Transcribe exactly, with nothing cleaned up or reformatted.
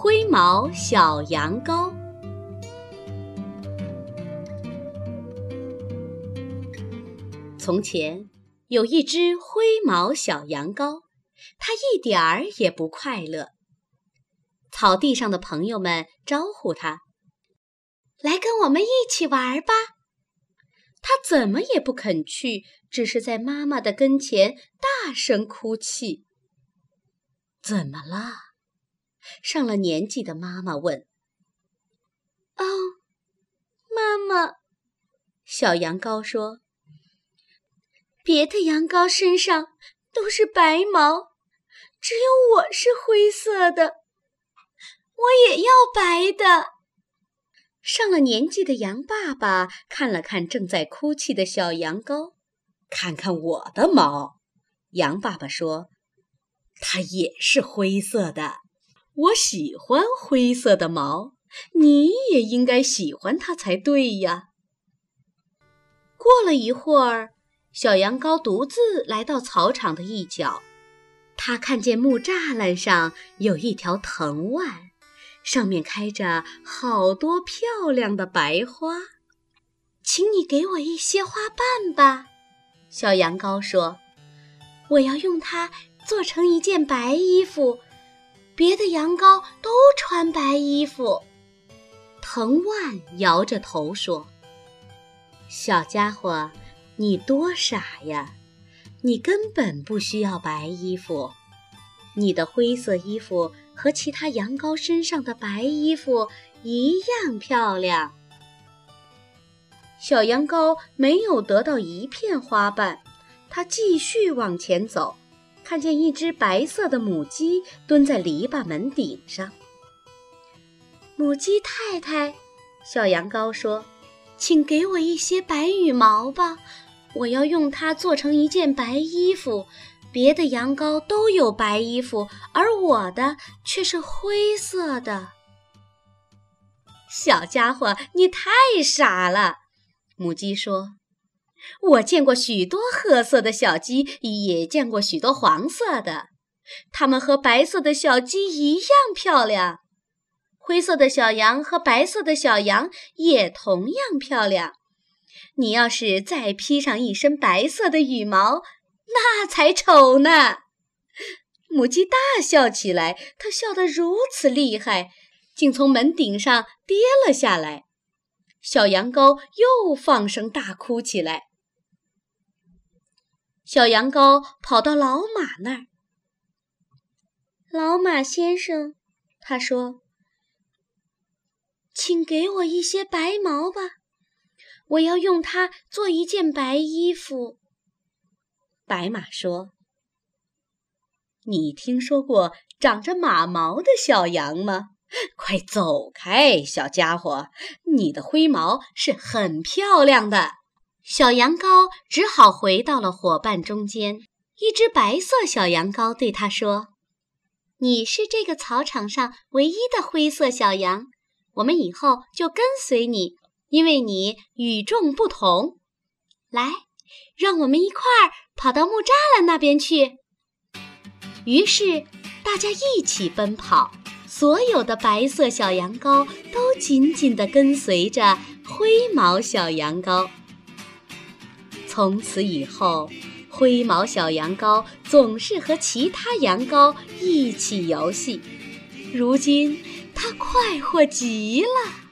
灰毛小羊羔。从前有一只灰毛小羊羔，它一点儿也不快乐。草地上的朋友们招呼它：“来跟我们一起玩吧。”它怎么也不肯去，只是在妈妈的跟前大声哭泣。怎么了？上了年纪的妈妈问。哦，妈妈，小羊羔说，别的羊羔身上都是白毛，只有我是灰色的，我也要白的。上了年纪的羊爸爸看了看正在哭泣的小羊羔，看看我的毛，羊爸爸说，它也是灰色的，我喜欢灰色的毛，你也应该喜欢它才对呀。过了一会儿，小羊羔独自来到草场的一角，他看见木栅栏上有一条藤蔓，上面开着好多漂亮的白花。请你给我一些花瓣吧，小羊羔说，我要用它做成一件白衣服，别的羊羔都穿白衣服。藤蔓摇着头说，小家伙，你多傻呀，你根本不需要白衣服，你的灰色衣服和其他羊羔身上的白衣服一样漂亮。小羊羔没有得到一片花瓣，它继续往前走，看见一只白色的母鸡蹲在篱笆门顶上。母鸡太太，小羊羔说，请给我一些白羽毛吧，我要用它做成一件白衣服，别的羊羔都有白衣服，而我的却是灰色的。小家伙，你太傻了，母鸡说，我见过许多褐色的小鸡，也见过许多黄色的，它们和白色的小鸡一样漂亮。灰色的小羊和白色的小羊也同样漂亮。你要是再披上一身白色的羽毛，那才丑呢。母鸡大笑起来，它笑得如此厉害，竟从门顶上跌了下来。小羊羔又放声大哭起来。小羊羔跑到老马那儿。老马先生，他说，请给我一些白毛吧，我要用它做一件白衣服。白马说，你听说过长着马毛的小羊吗？快走开，小家伙，你的灰毛是很漂亮的。小羊羔只好回到了伙伴中间。一只白色小羊羔对他说，你是这个草场上唯一的灰色小羊，我们以后就跟随你，因为你与众不同。来，让我们一块儿跑到木栅栏那边去。于是大家一起奔跑，所有的白色小羊羔都紧紧地跟随着灰毛小羊羔。从此以后，灰毛小羊羔总是和其他羊羔一起游戏。如今它快活极了。